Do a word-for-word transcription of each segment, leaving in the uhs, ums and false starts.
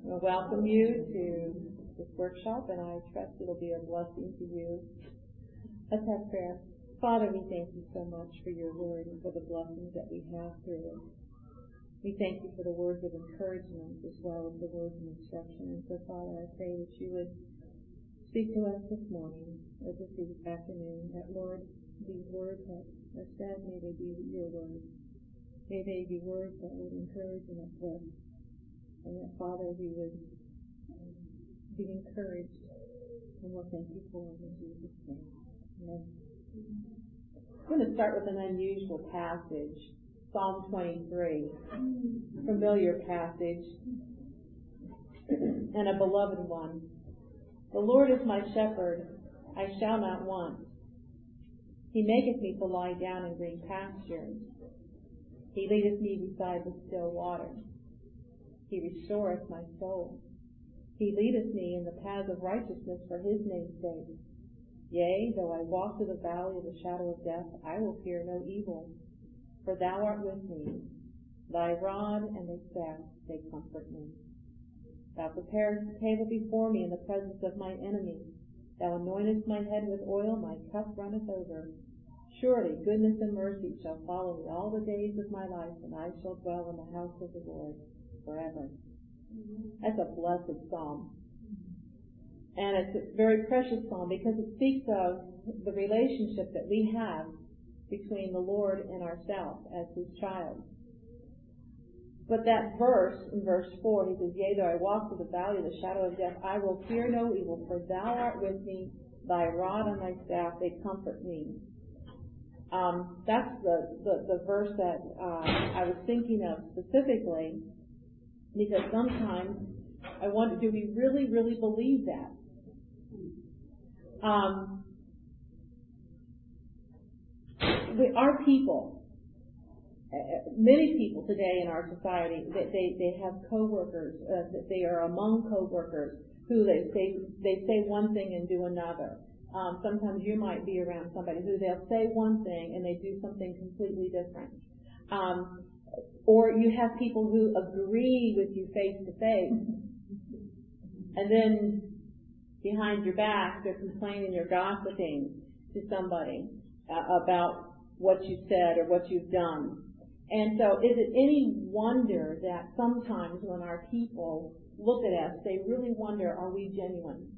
I welcome you to this workshop, and I trust it'll be a blessing to you. Let's have prayer. Father, we thank you so much for your word and for the blessings that we have through it. We thank you for the words of encouragement as well as the words of instruction. And so, Father, I pray that you would speak to us this morning or this afternoon, that, Lord, these words that are said, may they be your words. May they be words that would encourage and uplift. And that, Father, we would um, be encouraged. And we'll thank you for it in Jesus' name. Amen. I'm going to start with an unusual passage. Psalm twenty-three. Familiar passage. And a beloved one. The Lord is my shepherd, I shall not want. He maketh me to lie down in green pastures. He leadeth me beside the still water. He restoreth my soul. He leadeth me in the paths of righteousness for his name's sake. Yea, though I walk through the valley of the shadow of death, I will fear no evil. For thou art with me. Thy rod and thy staff, they comfort me. Thou preparest a table before me in the presence of my enemies. Thou anointest my head with oil, my cup runneth over. Surely goodness and mercy shall follow me all the days of my life, and I shall dwell in the house of the Lord forever. That's a blessed psalm. And it's a very precious psalm because it speaks of the relationship that we have between the Lord and ourselves as his child. But that verse, in verse four, he says, Yea, though I walk through the valley of the shadow of death, I will fear no evil, for thou art with me, thy rod and thy staff, they comfort me. Um, that's the, the, the verse that uh, I was thinking of specifically, because sometimes I wonder, do we really, really believe that? Um, we, our people, uh, many people today in our society, they they, they have coworkers, uh, that they are among coworkers who they say they say one thing and do another. Um, sometimes you might be around somebody who they'll say one thing and they do something completely different. Um, or you have people who agree with you face to face, and then behind your back they're complaining, you're gossiping to somebody uh, about what you said or what you've done. And so is it any wonder that sometimes when our people look at us, they really wonder, are we genuine?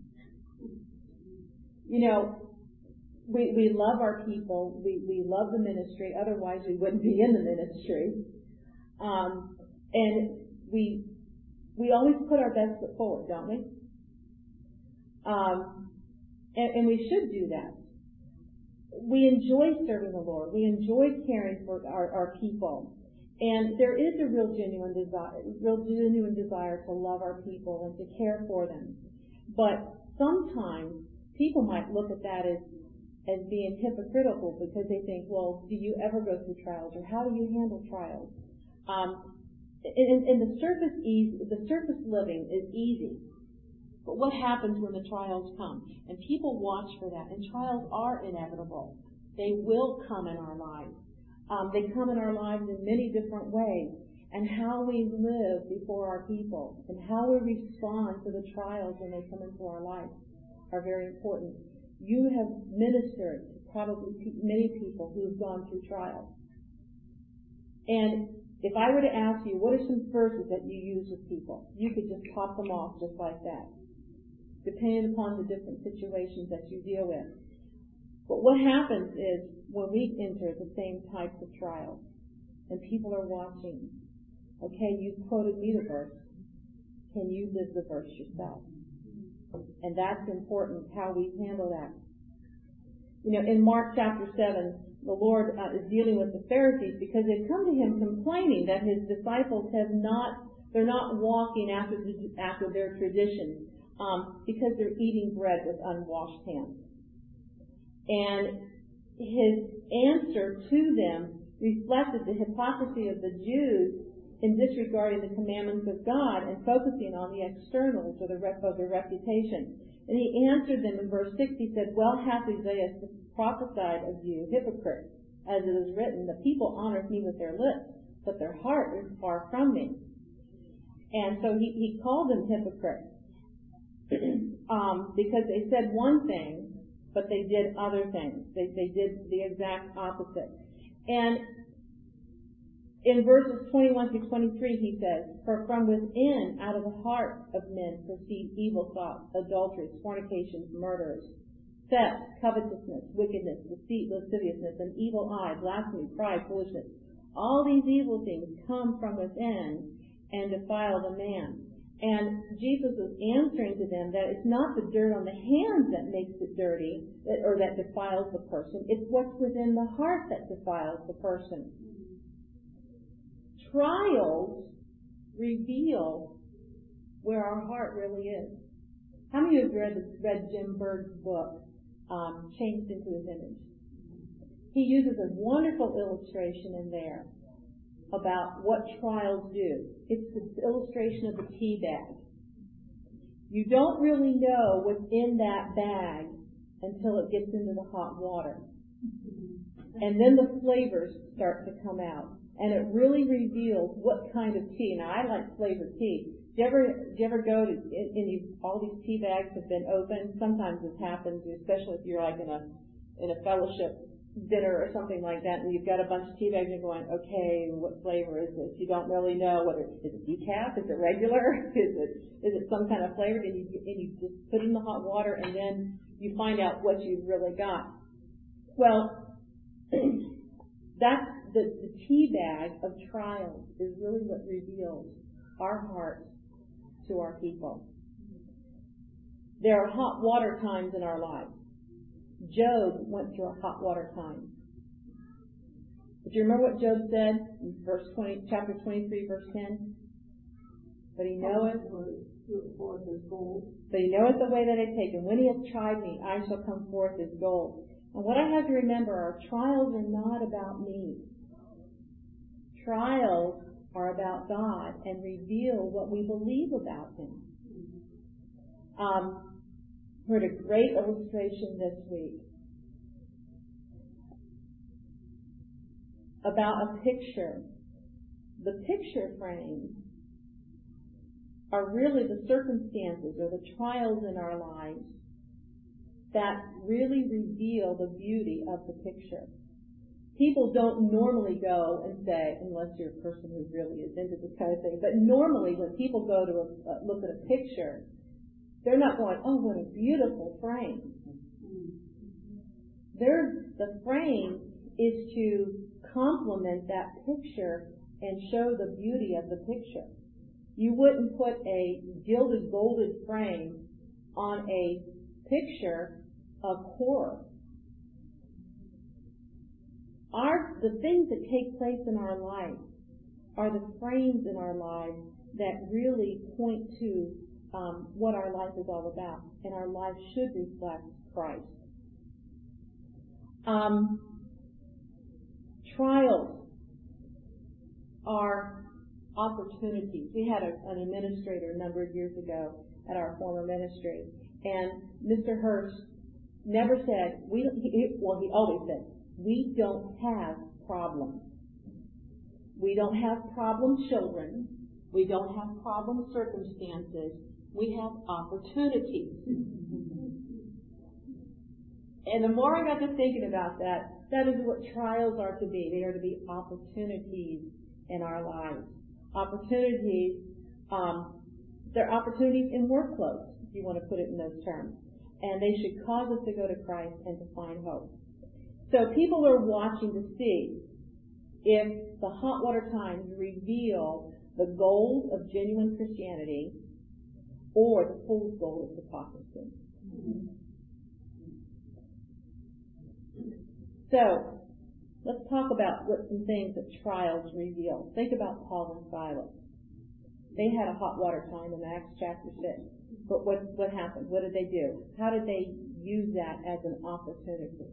You know, we, we love our people, we, we love the ministry, otherwise we wouldn't be in the ministry. Um, and we we always put our best foot forward, don't we? Um, and, and we should do that. We enjoy serving the Lord. We enjoy caring for our, our people. And there is a real genuine desire, real genuine desire to love our people and to care for them. But sometimes people might look at that as as being hypocritical because they think, well, do you ever go through trials, or how do you handle trials? Um, and, and the surface easy, the surface living is easy. But what happens when the trials come? And people watch for that. And trials are inevitable. They will come in our lives. Um, they come in our lives in many different ways. And how we live before our people and how we respond to the trials when they come into our life are very important. You have ministered to probably many people who have gone through trials. And if I were to ask you, what are some verses that you use with people? You could just pop them off just like that, depending upon the different situations that you deal with. But what happens is when we enter the same types of trials and people are watching, okay, you quoted me the verse. Can you live the verse yourself? And that's important, how we handle that. You know, in Mark chapter seven, the Lord uh, is dealing with the Pharisees because they've come to him complaining that his disciples have not, they're not walking after the, after their traditions um, because they're eating bread with unwashed hands. And his answer to them reflected the hypocrisy of the Jews in disregarding the commandments of God and focusing on the externals or the rep of their reputation. And he answered them in verse six. He said, well hath Isaiah prophesied of you, hypocrites, as it is written, the people honoreth me with their lips, but their heart is far from me. And so he, he called them hypocrites um, because they said one thing, but they did other things. They, they did the exact opposite. And in verses twenty-one through twenty-three, he says, "For from within, out of the heart of men, proceed evil thoughts, adulteries, fornications, murders, theft, covetousness, wickedness, deceit, lasciviousness, an evil eye, blasphemy, pride, foolishness. All these evil things come from within and defile the man." And Jesus was answering to them that it's not the dirt on the hands that makes it dirty that, or that defiles the person. It's what's within the heart that defiles the person. Trials reveal where our heart really is. How many of you have read, read Jim Bird's book, um, Changed into His Image? He uses a wonderful illustration in there about what trials do. It's the illustration of the tea bag. You don't really know what's in that bag until it gets into the hot water. And then the flavors start to come out. And it really reveals what kind of tea. Now, I like flavored tea. Do you ever, do you ever go to, and you, all these tea bags have been opened? Sometimes this happens, especially if you're like in a, in a fellowship dinner or something like that, and you've got a bunch of tea bags and you're going, okay, what flavor is this? You don't really know whether, is it decaf? Is it regular? Is it, is it some kind of flavor? And you, and you just put it in the hot water and then you find out what you've really got. Well, that's the, the tea bag of trials is really what reveals our hearts to our people. There are hot water times in our lives. Job went through a hot water time. Do you remember what Job said in verse twenty, chapter twenty-three, verse ten? But he knoweth, but he knoweth the way that I take, and when he hath tried me, I shall come forth as gold. And what I have to remember, our trials are not about me. Trials are about God and reveal what we believe about Him. Um, heard a great illustration this week about a picture. The picture frames are really the circumstances or the trials in our lives that really reveal the beauty of the picture. People don't normally go and say, unless you're a person who really is into this kind of thing, but normally when people go to a, uh, look at a picture, they're not going, oh, what a beautiful frame. They're, the frame is to complement that picture and show the beauty of the picture. You wouldn't put a gilded, golded frame on a picture of horror. Our, the things that take place in our life are the frames in our lives that really point to um, what our life is all about, and our life should reflect Christ. Um, trials are opportunities. We had a, an administrator a number of years ago at our former ministry, and Mister Hirsch never said, we don't, he, well, he always said, we don't have problems. We don't have problem children. We don't have problem circumstances. We have opportunities. And the more I got to thinking about that, that is what trials are to be. They are to be opportunities in our lives. Opportunities, um, they're opportunities in workloads, if you want to put it in those terms. And they should cause us to go to Christ and to find hope. So people are watching to see if the hot water times reveal the gold of genuine Christianity or the fool's gold of hypocrisy. So, let's talk about what some things that trials reveal. Think about Paul and Silas. They had a hot water time in Acts chapter six. But what, what happened? What did they do? How did they use that as an opportunity?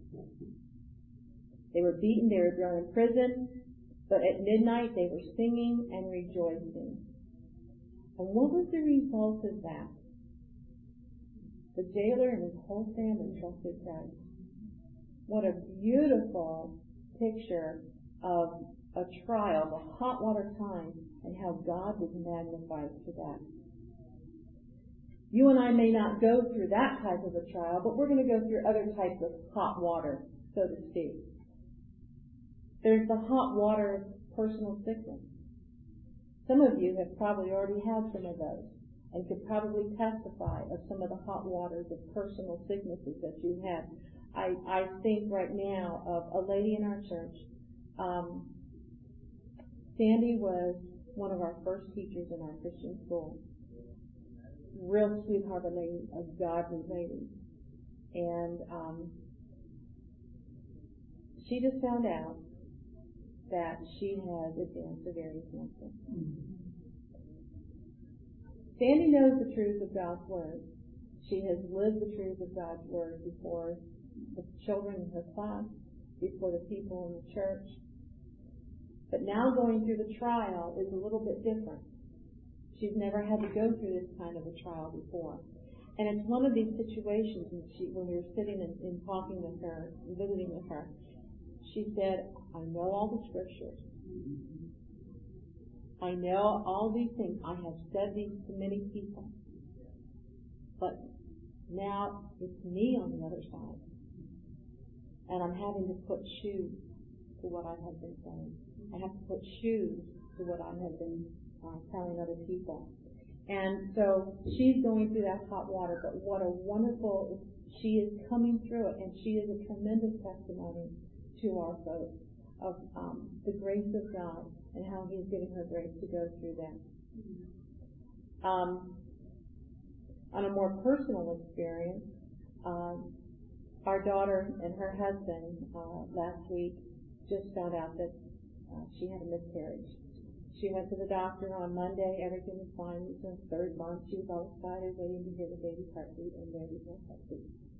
They were beaten, they were thrown in prison, but at midnight they were singing and rejoicing. And what was the result of that? The jailer and his whole family trusted Christ. What a beautiful picture of a trial, a hot water time, and how God was magnified for that. You and I may not go through that type of a trial, but we're going to go through other types of hot water, so to speak. There's the hot water of personal sickness. Some of you have probably already had some of those and could probably testify of some of the hot waters of personal sicknesses that you had. I, I think right now of a lady in our church. Um, Sandy was one of our first teachers in our Christian school. Real sweetheart of a lady, a godly lady. And um, she just found out that she has advanced ovarian cancer. Sandy knows the truth of God's Word. She has lived the truth of God's Word before the children in her class, before the people in the church. But now going through the trial is a little bit different. She's never had to go through this kind of a trial before. And it's one of these situations when, she, when we were sitting and, and talking with her, and visiting with her, she said, I know all the scriptures. I know all these things. I have said these to many people. But now it's me on the other side. And I'm having to put shoes to what I have been saying. I have to put shoes to what I have been uh, telling other people. And so she's going through that hot water, but what a wonderful, she is coming through it, and she is a tremendous testimony to our folks of um, the grace of God and how He's giving her grace to go through that. Um, on a more personal experience, um, our daughter and her husband uh, last week just found out that uh, she had a miscarriage. She went to the doctor on Monday. Everything was fine. It was her third month. She was all excited, waiting to hear the baby's heartbeat, and there was no heartbeat.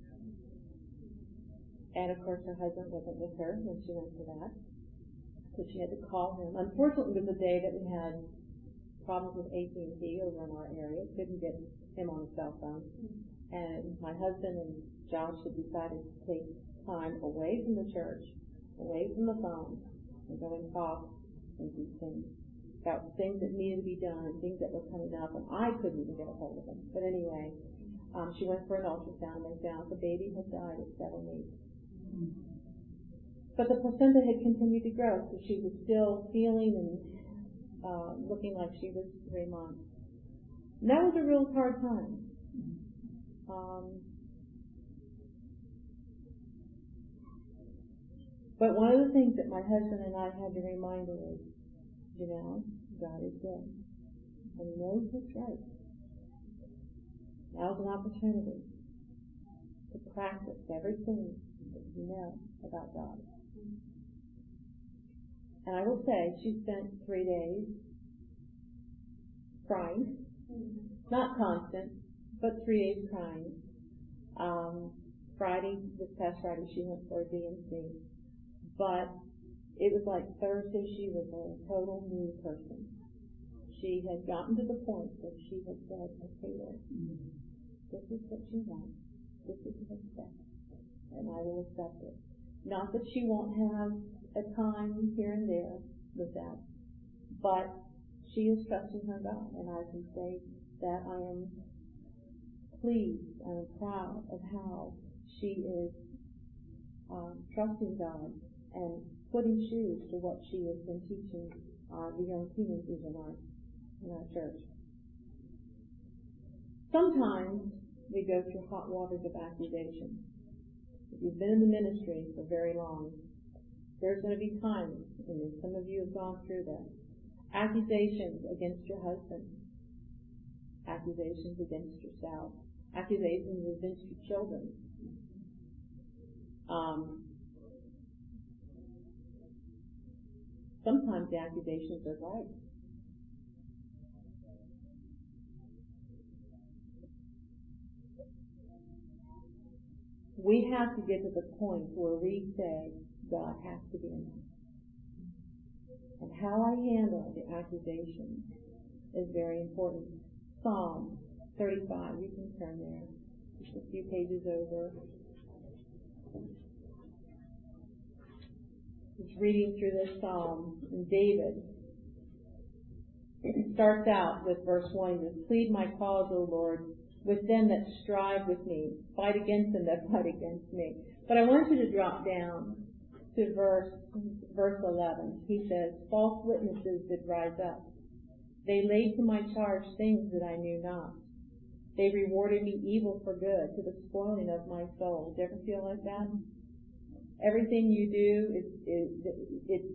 And of course, her husband wasn't with her when she went to that, so she had to call him. Unfortunately, it was a day that we had problems with A T and T over in our area. Couldn't get him on the cell phone. And my husband and Josh had decided to take time away from the church, away from the phone, and go and talk and do things about things that needed to be done and things that were coming up, and I couldn't even get a hold of him. But anyway, um, she went for an ultrasound and they found the baby had died at seven weeks. But the placenta had continued to grow, so she was still feeling and uh, looking like she was three months. And that was a real hard time. Um, but one of the things that my husband and I had to remind her is, you know, God is good. And He knows what's right. Now's an opportunity to practice everything that you know about God. And I will say, she spent three days crying. Not constant, but three days crying. Um, Friday, this past Friday, she went for a D and C. But it was like Thursday, she was a total new person. She had gotten to the point that she had said, okay, Lord, this is what you want. This is what you accept. And I will accept it. Not that she won't have a time here and there with that, but she is trusting her God. And I can say that I am pleased and proud of how she is um, trusting God and putting shoes to what she has been teaching uh, the young teenagers in our, in our church. Sometimes we go through hot waters of accusation. If you've been in the ministry for very long, there's going to be times, and some of you have gone through that, accusations against your husband, accusations against yourself, accusations against your children. Um, sometimes the accusations are right. We have to get to the point where we say, God has to be enough. And how I handle the accusations is very important. Psalm thirty-five, you can turn there. Just a few pages over. Just reading through this psalm, and David it starts out with verse one. He says, "Plead my cause, O Lord, with them that strive with me. Fight against them that fight against me." But I want you to drop down to verse verse eleven. He says, "False witnesses did rise up. They laid to my charge things that I knew not. They rewarded me evil for good, to the spoiling of my soul." Do you ever feel like that? Everything you do is, is, it's,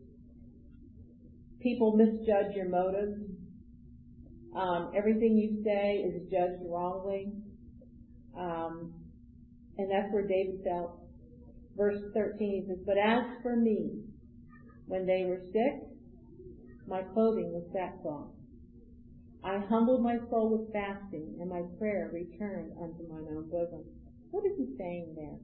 people misjudge your motives. Um, everything you say is judged wrongly. Um, and that's where David felt. Verse thirteen, he says, "But as for me, when they were sick, my clothing was sackcloth. I humbled my soul with fasting, and my prayer returned unto mine own bosom." What is he saying there?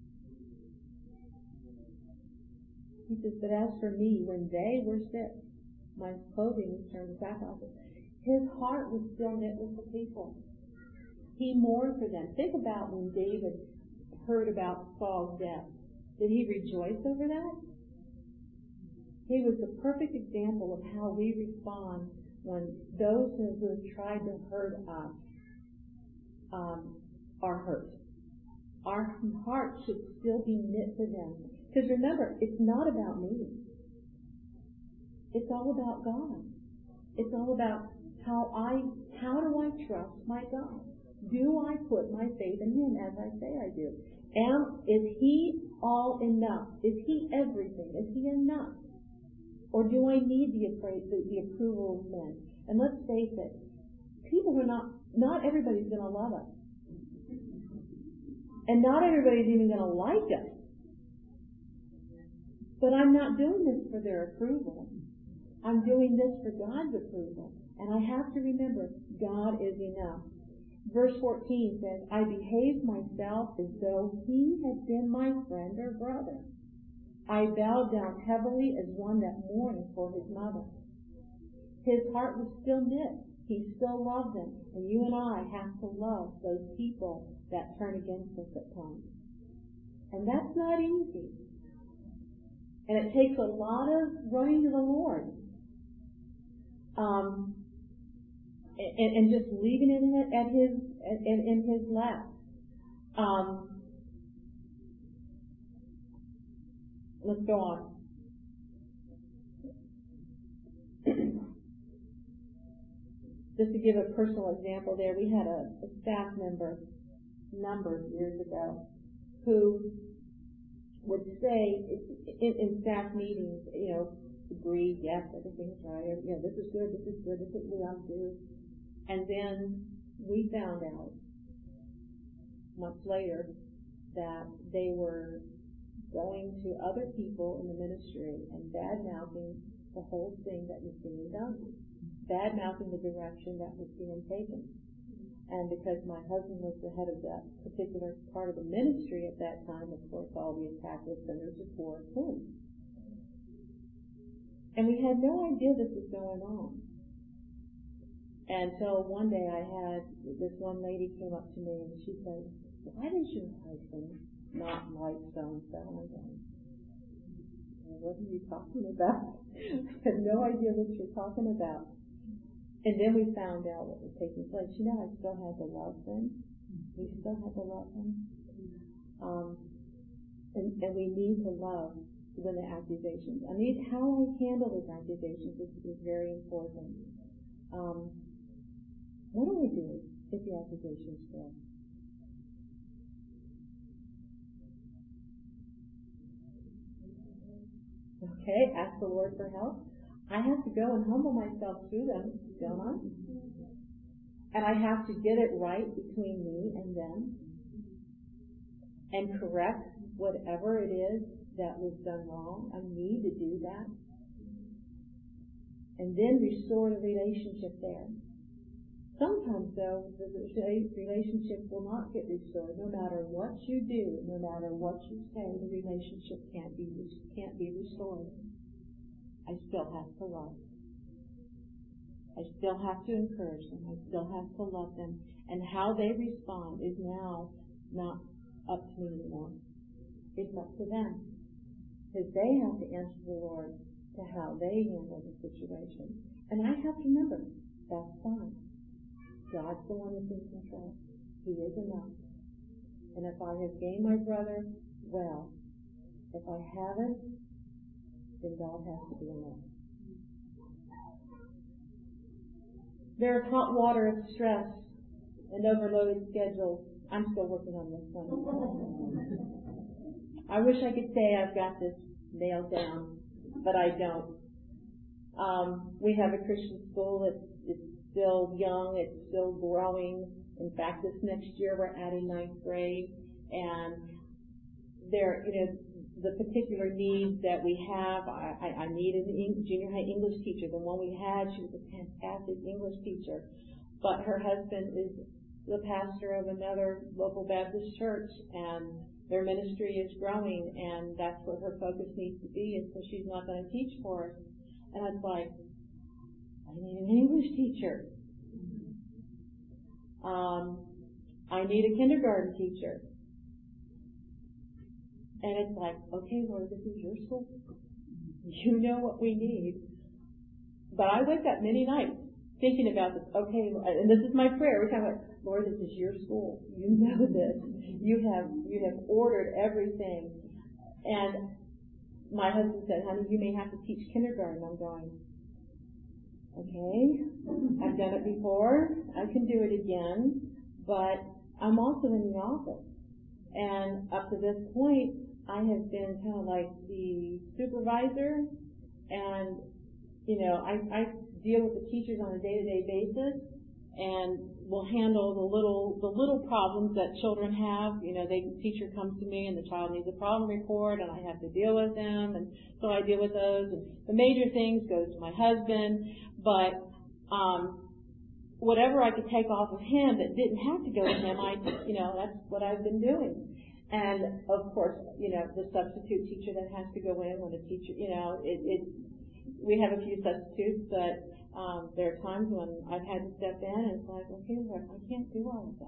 He says, "But as for me, when they were sick, my clothing returned to sackcloth." His heart was still knit with the people. He mourned for them. Think about when David heard about Saul's death. Did he rejoice over that? He was the perfect example of how we respond when those who have tried to hurt us um, are hurt. Our heart should still be knit to them. Because remember, it's not about me. It's all about God. It's all about how I, how do I trust my God? Do I put my faith in Him as I say I do? Am, is He all enough? Is He everything? Is He enough? Or do I need the, the, the approval of men? And let's face it, people are not, not everybody's going to love us. And not everybody's even going to like us. But I'm not doing this for their approval. I'm doing this for God's approval. And I have to remember, God is enough. Verse fourteen says, "I behaved myself as though he had been my friend or brother. I bowed down heavily as one that mourns for his mother." His heart was still knit. He still loved them. And you and I have to love those people that turn against us at times. And that's not easy. And it takes a lot of running to the Lord. Um, and, and just leaving it at his, in, in his lap. Um, let's go on. Just to give a personal example there, we had a, a staff member a number of years ago who would say in, in staff meetings, you know, agree, yes, everything's right, you know, this is good, this is good, this is what we ought to do. And then we found out months later that they were going to other people in the ministry and bad-mouthing the whole thing that was being done, bad-mouthing the direction that was being taken. And because my husband was the head of that particular part of the ministry at that time, of course, all the attack was centered towards him. And we had no idea this was going on. Until one day I had, this one lady came up to me and she said, "Why does your husband not like so-and-so?" And I go, "Well, what are you talking about?" I had no idea what you're talking about. And then we found out what was taking place. You know, I still had to love them. We still had to love them. Um, and, and we need to love when the accusations. I need how I handle those accusations is, is very important. Um, what do I do if the accusations fail? Okay, ask the Lord for help. I have to go and humble myself through them, don't I? And I have to get it right between me and them and correct whatever it is that was done wrong. I need to do that. And then restore the relationship there. Sometimes, though, the relationship will not get restored. No matter what you do, no matter what you say, the relationship can't be can't be restored. I still have to love. I still have to encourage them. I still have to love them. And how they respond is now not up to me anymore. It's up to them. because they have to answer the Lord to how they handle the situation. And I have to remember, that's fine. God's the one that's in control. He is enough. And if I have gained my brother, well. If I haven't, then God has to be enough. There is hot water of stress and overloaded schedules. I'm still working on this one. I wish I could say I've got this nailed down, but I don't. Um, we have a Christian school. It's, it's still young. It's still growing. In fact, this next year we're adding ninth grade, and there, you know, the particular needs that we have. I, I, I need a junior high English teacher. The one we had, she was a fantastic English teacher, but her husband is the pastor of another local Baptist church, and their ministry is growing, and that's what her focus needs to be, and so she's not going to teach for us. And I was like, I need an English teacher. Um, I need a kindergarten teacher. And it's like, okay, Lord, this is your school. You know what we need. But I wake up many nights thinking about this. Okay, and this is my prayer every time. I'm like, Lord, this is your school. You know this. You have you have ordered everything. And my husband said, honey, you may have to teach kindergarten. I'm going, okay, I've done it before. I can do it again. But I'm also in the office. And up to this point, I have been kind of like the supervisor, and, you know, I, I deal with the teachers on a day-to-day basis, and will handle the little, the little problems that children have. You know, the teacher comes to me and the child needs a problem report, and I have to deal with them, and so I deal with those. And the major things goes to my husband, but, um, whatever I could take off of him that didn't have to go with him, I, you know, that's what I've been doing. And of course, you know, the substitute teacher that has to go in when a teacher, you know, it, it we have a few substitutes, but um, there are times when I've had to step in and it's like, okay, Lord, I can't do all of that.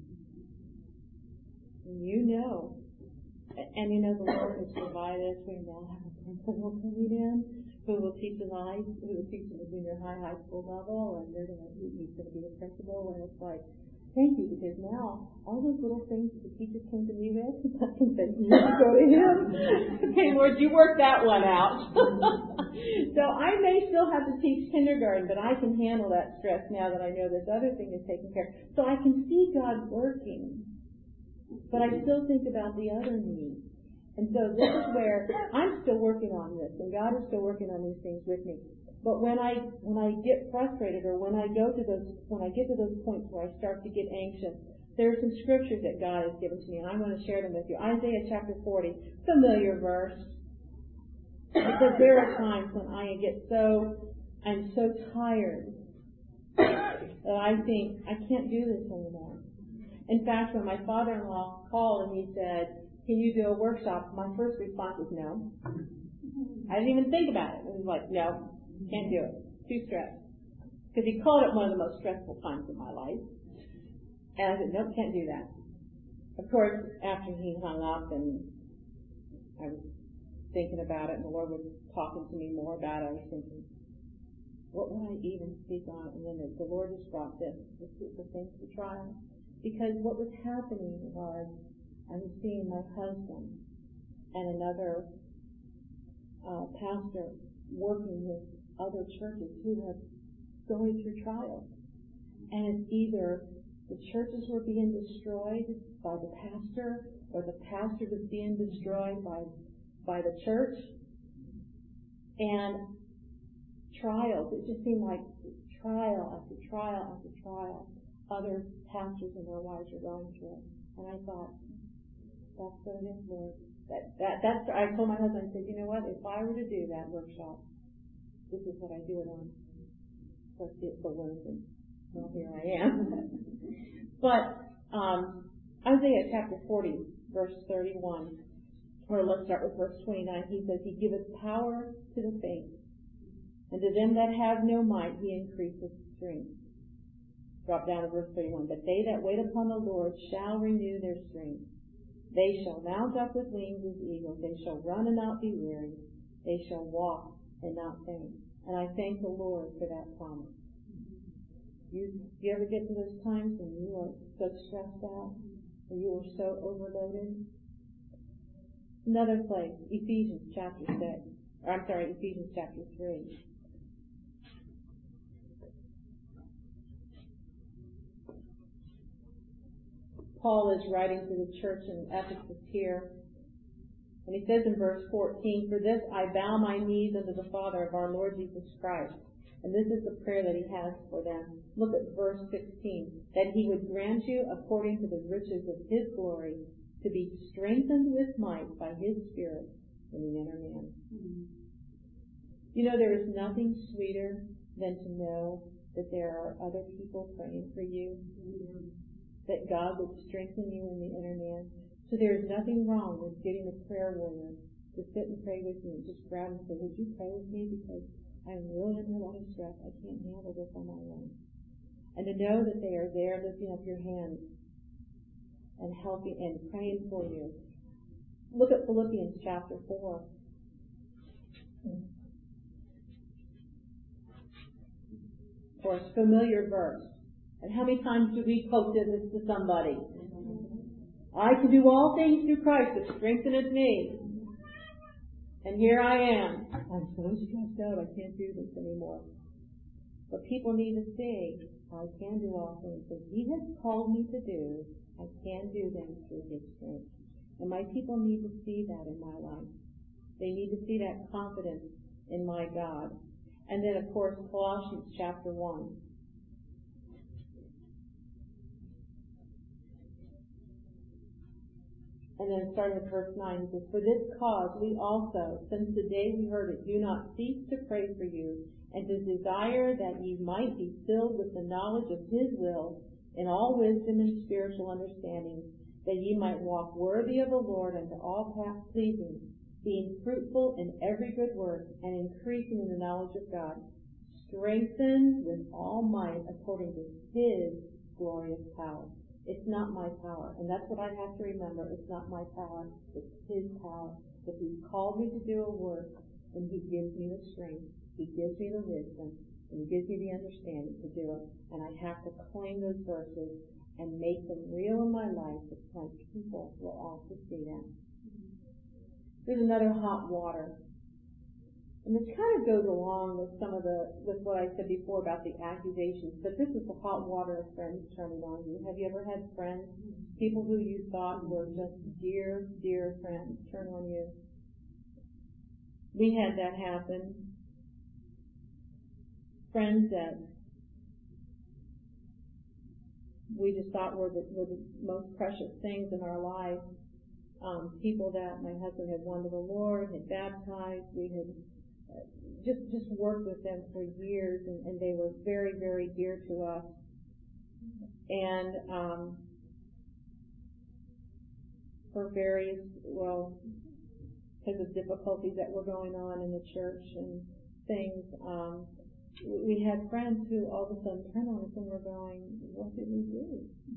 And you know, and you know, the Lord has provided us. We now have a principal coming in who will teach in high, who will teach in the junior high, high school level, and they're going to, he's going to be the principal, and it's like, thank you, because now all those little things that the teachers came to me with, I can say, you go to him. Okay, Lord, you work that one out. So I may still have to teach kindergarten, but I can handle that stress now that I know this other thing is taken care of. So I can see God working, but I still think about the other needs. And so this is where I'm still working on this, and God is still working on these things with me. But when I when I get frustrated, or when I go to those when I get to those points where I start to get anxious, there are some scriptures that God has given to me, and I'm going to share them with you. Isaiah chapter forty, familiar verse. Because there are times when I get so I'm so tired that I think I can't do this anymore. In fact, when my father-in-law called and he said, "Can you do a workshop?" my first response was no. I didn't even think about it. It was like, no. Can't do it. Too stressed. Because he called it one of the most stressful times of my life. And I said, nope, can't do that. Of course, after he hung up and I was thinking about it and the Lord was talking to me more about it, I was thinking, what would I even speak on? And then the, the Lord just brought this. This is the thing to trial. Because what was happening was I was seeing my husband and another uh, pastor working with other churches who have going through trials. And it's either the churches were being destroyed by the pastor, or the pastor was being destroyed by by the church. And trials, it just seemed like trial after trial after trial, other pastors and their wives are going through it. And I thought, that's what it is, Lord. That, that, that's, I told my husband, I said, you know what, if I were to do that workshop, this is what I do it on. So it's balloons, and well, here I am. But um, Isaiah chapter forty, verse thirty-one, or let's start with verse twenty-nine. He says, He giveth power to the faint, and to them that have no might He increaseth strength. Drop down to verse thirty-one. But they that wait upon the Lord shall renew their strength. They shall mount up with wings as eagles. They shall run and not be weary. They shall walk and not faint. And I thank the Lord for that promise. You, do you ever get to those times when you are so stressed out, or you are so overloaded? Another place, Ephesians chapter six, or I'm sorry, Ephesians chapter three. Paul is writing to the church in Ephesus here, and he says in verse fourteen, "For this I bow my knees unto the Father of our Lord Jesus Christ." And this is the prayer that he has for them. Look at verse sixteen. "That he would grant you, according to the riches of his glory, to be strengthened with might by his Spirit in the inner man." Mm-hmm. You know, there is nothing sweeter than to know that there are other people praying for you. Mm-hmm. That God would strengthen you in the inner man. So there is nothing wrong with getting a prayer warrior to sit and pray with you. Just grab and say, "Would you pray with me? Because I'm really under a lot of stress. I can't handle this on my own." And to know that they are there lifting up your hands and helping and praying for you. Look at Philippians chapter four. Of course, familiar verse. And how many times do we quote this to somebody? "I can do all things through Christ that strengtheneth me." And here I am. I'm so stressed out, I can't do this anymore. But people need to see, I can do all things that He has called me to do. I can do them through His strength. And my people need to see that in my life. They need to see that confidence in my God. And then, of course, Colossians chapter one. And then starting with verse nine, it says, "For this cause we also, since the day we heard it, do not cease to pray for you, and to desire that ye might be filled with the knowledge of His will, in all wisdom and spiritual understanding, that ye might walk worthy of the Lord unto all paths pleasing, being fruitful in every good work, and increasing in the knowledge of God, strengthened with all might according to His glorious power." It's not my power. And that's what I have to remember. It's not my power. It's His power. If He's called me to do a work, then He gives me the strength. He gives me the wisdom. And He gives me the understanding to do it. And I have to claim those verses and make them real in my life so my people will also see that. There's another hot water. And this kind of goes along with some of the, with what I said before about the accusations, but this is the hot water of friends turning on you. Have you ever had friends, people who you thought were just dear, dear friends, turn on you? We had that happen. Friends that we just thought were the, were the most precious things in our life. Um, people that my husband had won to the Lord, had baptized, we had just just worked with them for years, and, and they were very, very dear to us. And um, for various, well, because of difficulties that were going on in the church and things, um, we had friends who all of a sudden turned on us and were going, "What did we do?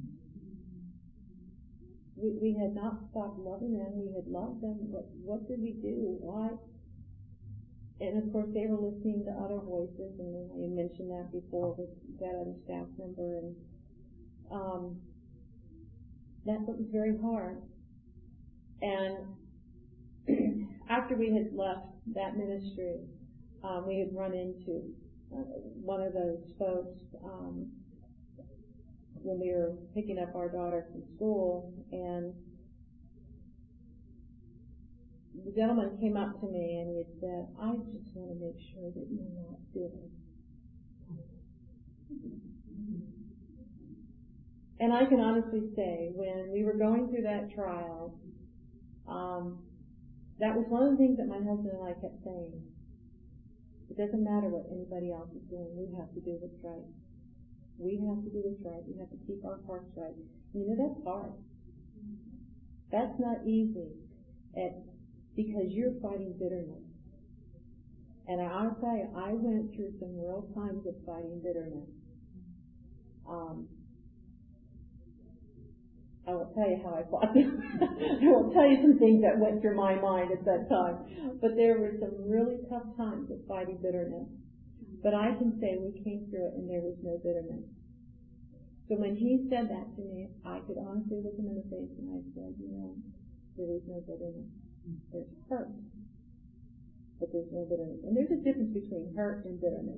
We, we had not stopped loving them. We had loved them. What, what did we do? Why?" And of course, they were listening to other voices, and I mentioned that before with that other staff member, and um, that's what was very hard. And after we had left that ministry, um, we had run into uh, one of those folks um, when we were picking up our daughter from school, and the gentleman came up to me and he had said, "I just want to make sure that you're not bitter." And I can honestly say, when we were going through that trial, um, that was one of the things that my husband and I kept saying. It doesn't matter what anybody else is doing. We have to do what's right. We have to do what's right. We have to keep our hearts right. And you know, that's hard. That's not easy. And because you're fighting bitterness. And I'll tell you, I went through some real times of fighting bitterness. Um, I won't tell you how I fought them. I won't tell you some things that went through my mind at that time. But there were some really tough times of fighting bitterness. But I can say we came through it and there was no bitterness. So when he said that to me, I could honestly look him in the face and I said, you know, there is no bitterness. There's hurt, but there's no bitterness. And there's a difference between hurt and bitterness.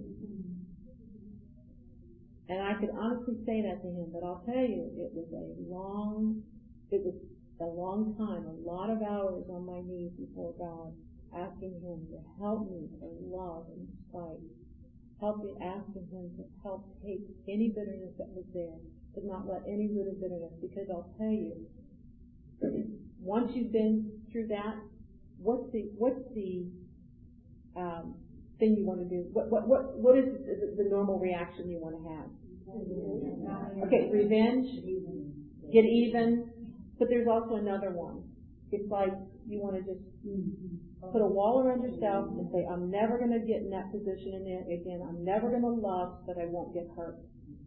And I could honestly say that to him, but I'll tell you, it was a long, it was a long time, a lot of hours on my knees before God, asking him to help me to love in spite. Help me, asking him to help take any bitterness that was there, but not let any root of bitterness, because I'll tell you, once you've been through that, what's the, what's the, um, thing you want to do? What, what, what, what is the, the normal reaction you want to have? Okay, revenge, get even, but there's also another one. It's like you want to just put a wall around yourself and say, I'm never going to get in that position again. I'm never going to love, but I won't get hurt.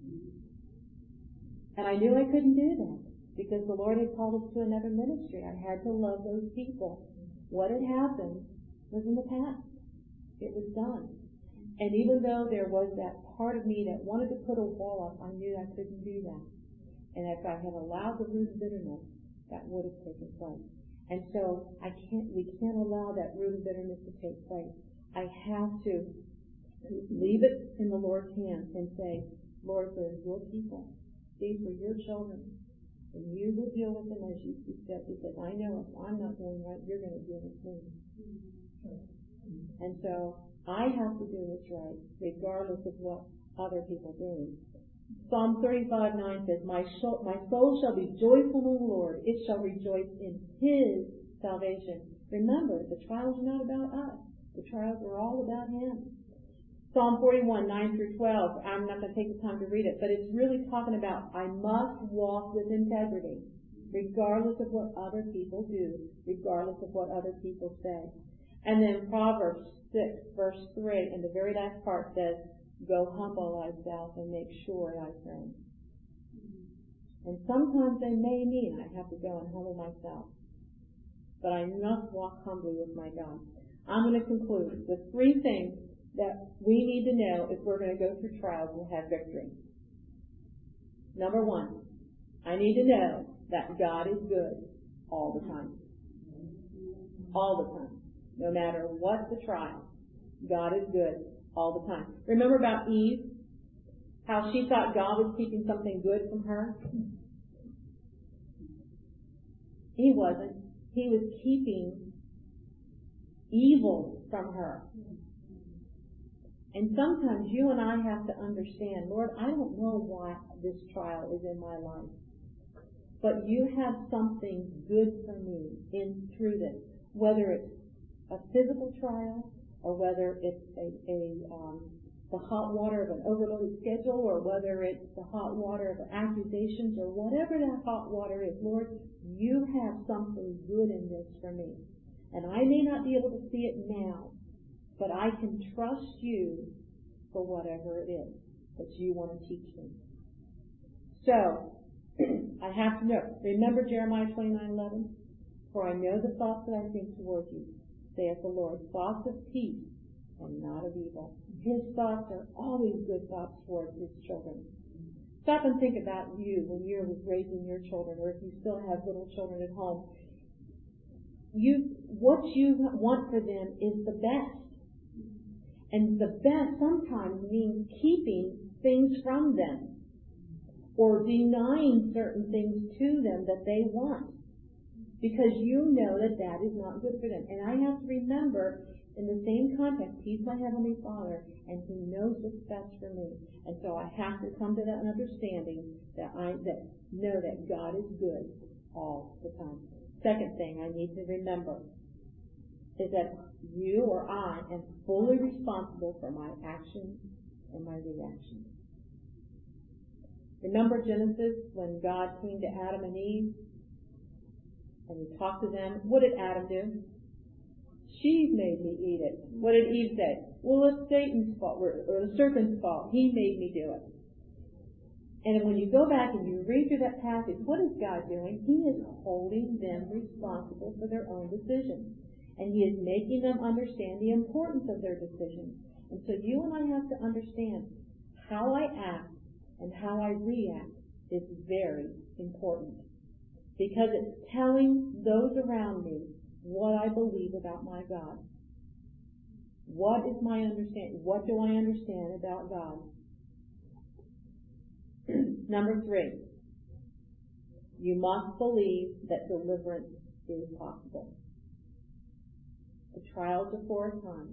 And I knew I couldn't do that because the Lord had called us to another ministry. I had to love those people. What had happened was in the past. It was done. And even though there was that part of me that wanted to put a wall up, I knew I couldn't do that. And if I had allowed the root of bitterness, that would have taken place. And so I can't, we can't allow that root of bitterness to take place. I have to leave it in the Lord's hands and say, Lord, they're your people. These were your children. And you will deal with them as you see fit, because I know if I'm not doing right, you're going to deal with me. And so I have to do what's right, regardless of what other people do. Psalm thirty-five nine says, my soul, my soul shall be joyful in the Lord. It shall rejoice in his salvation. Remember, the trials are not about us. The trials are all about him. Psalm forty-one nine through twelve. I'm not going to take the time to read it, but it's really talking about I must walk with integrity, regardless of what other people do, regardless of what other people say. And then Proverbs six, verse three, in the very last part says, go humble thyself and make sure thy friend. And sometimes they may mean I have to go and humble myself. But I must walk humbly with my God. I'm going to conclude with three things that we need to know if we're going to go through trials and have victory. Number one, I need to know that God is good all the time. All the time. No matter what the trial, God is good all the time. Remember about Eve? How she thought God was keeping something good from her? He wasn't. He was keeping evil from her. And sometimes you and I have to understand, Lord, I don't know why this trial is in my life, but you have something good for me in through this, whether it's a physical trial, or whether it's a, a um, the hot water of an overloaded schedule, or whether it's the hot water of accusations, or whatever that hot water is. Lord, you have something good in this for me. And I may not be able to see it now, but I can trust you for whatever it is that you want to teach me. So, I have to know. Remember Jeremiah twenty-nine eleven? For I know the thoughts that I think towards you, saith the Lord, thoughts of peace and not of evil. His thoughts are always good thoughts towards his children. Stop and think about you when you're raising your children, or if you still have little children at home. You, what you want for them is the best. And the best sometimes means keeping things from them, or denying certain things to them that they want, because you know that that is not good for them. And I have to remember, in the same context, he's my Heavenly Father, and he knows what's best for me. And so I have to come to that understanding that I that know that God is good all the time. Second thing I need to remember is that you or I am fully responsible for my actions and my reactions. Remember Genesis, when God came to Adam and Eve and he talked to them? What did Adam do? She made me eat it. What did Eve say? Well, it's Satan's fault, or the serpent's fault. He made me do it. And when you go back and you read through that passage, what is God doing? He is holding them responsible for their own decisions. And He is making them understand the importance of their decisions. And so you and I have to understand how I act and how I react is very important. Because it's telling those around me what I believe about my God. What is my understanding? What do I understand about God? Number three, you must believe that deliverance is possible. The trials are for a time.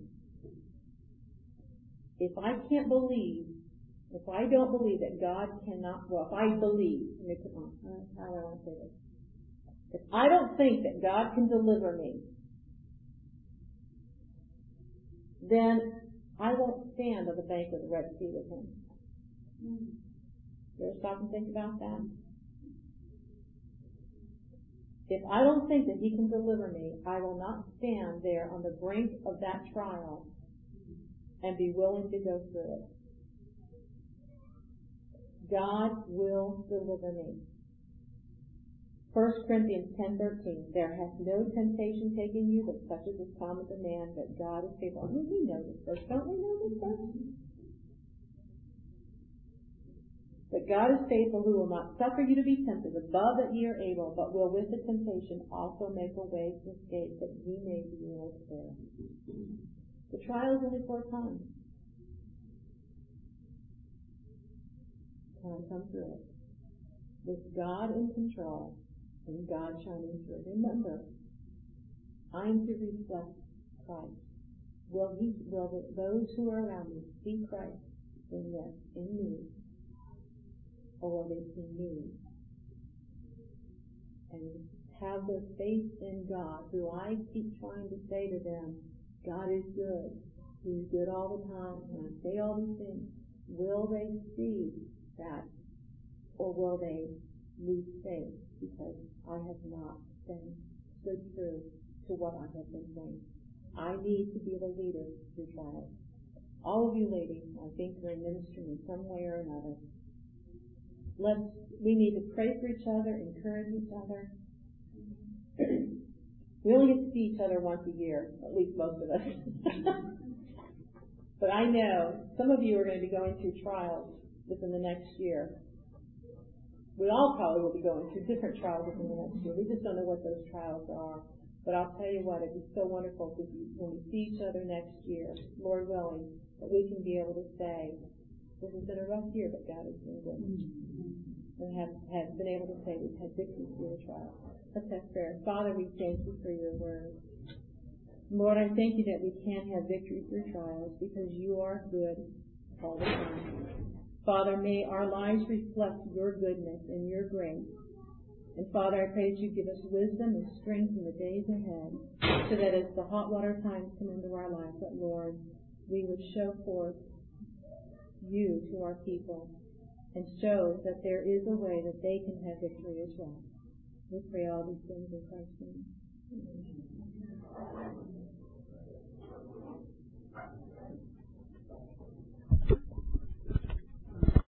If I can't believe, if I don't believe that God cannot, well, if I believe, let me put on, how do I want to say this? If I don't think that God can deliver me, then I won't stand on the bank of the Red Sea with Him. You ever stop and think about that? If I don't think that He can deliver me, I will not stand there on the brink of that trial and be willing to go through it. God will deliver me. First Corinthians ten thirteen, there hath no temptation taken you but such as is common to man, but God is faithful. I mean, we know this verse. Don't we know this verse? But God is faithful, who will not suffer you to be tempted above that ye are able, but will with the temptation also make a way to escape, that ye may be able to bear. The trial is only for a time. Can I come through it? With God in control and God shining through. Remember, I am to reflect Christ. Will he? Will the, those who are around me see Christ in them, in me? Or will they see me and have their faith in God, who I keep trying to say to them, God is good. He's good all the time. And I say all these things. Will they see that? Or will they lose faith because I have not been stood true to what I have been saying? I need to be the leader through trials. All of you ladies, I think, are in ministry in some way or another. Let's, we need to pray for each other, encourage each other. We only get to see each other once a year, at least most of us. But I know some of you are going to be going through trials within the next year. We all probably will be going through different trials within the next year. We just don't know what those trials are. But I'll tell you what, it'd be so wonderful if we, when we see each other next year, Lord willing, that we can be able to say, this has been a rough year, but God has been good. And have, have been able to say we've had victory through the trial. Let's have prayer. Father, we thank you for your word. Lord, I thank you that we can have victory through trials because you are good all the time. Father, may our lives reflect your goodness and your grace. And Father, I pray that you give us wisdom and strength in the days ahead, so that as the hot water times come into our lives, that Lord, we would show forth you to our people and show that there is a way that they can have victory as well. We pray all these things in Christ's name. Amen.